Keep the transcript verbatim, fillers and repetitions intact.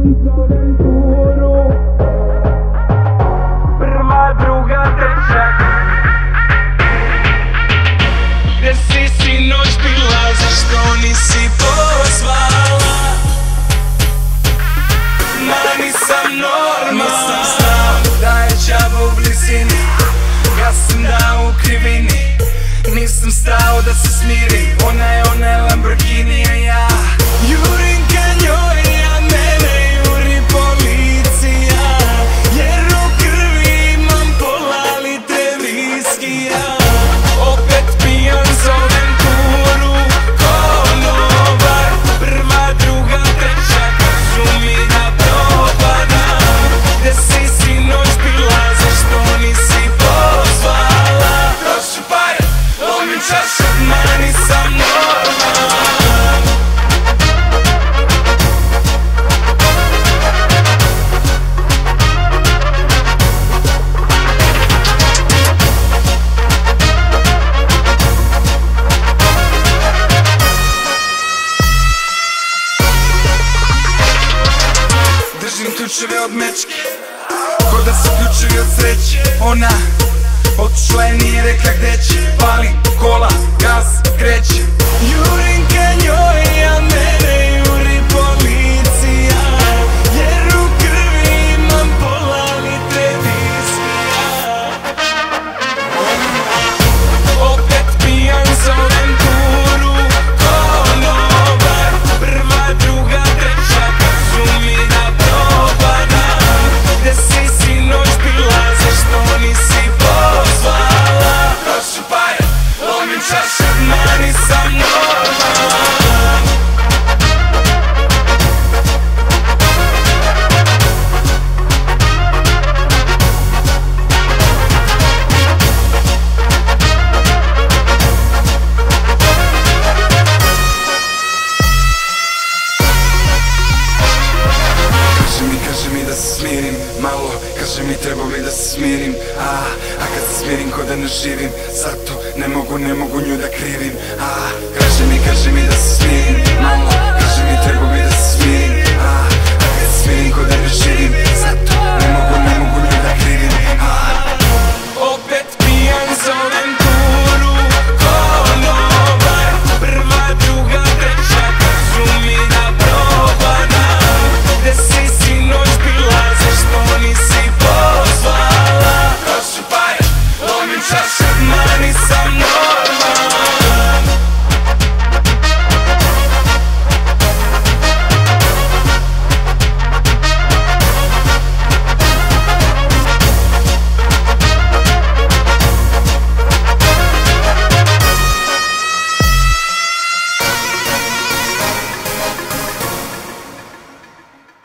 pijan za aventuru. Prva, druga, treća. Gde si sinoć bila, zašto nisi pozvala? Ma nisam normalan, da je đavo u blizini. Ja sam dao u krivini, nisam stao da se smirim. Ona je, ona je Lamborghini, a ja jurim ka njoj, a mene juri policija. Jer u krvi imam pola litre viskija. Opet pijan za aventuru, konobar. Prva, druga, treća, kažu mi da propadam. Gde si sinoć bila, zašto nisi pozvala? Trošim pare, lomim čaše, ma nisam normalan. Držim ključeve od mečke, ko da su ključevi od sreće. Ona otišla je, nije rekla gde će. Palim kola, gas, kreće. Jurim ka njoj, a mene juri policija. Jer u krvi imam pola litre viskija. Opet pijan za aventuru, konobar. Prva, druga, treća, kažu mi da propadam. Gde si sinoć bila, zašto nisi pozvala? Trošim pare, lomim čaše, ma nisam normalan. Kaži mi, kaži mi da se smirim malo, kaži mi treba li da se smirim. A, a kad se smirim ko da ne živim, zato ne mogu, ne mogu nju da krivim. A, kaži mi, kaži mi da se smirim malo.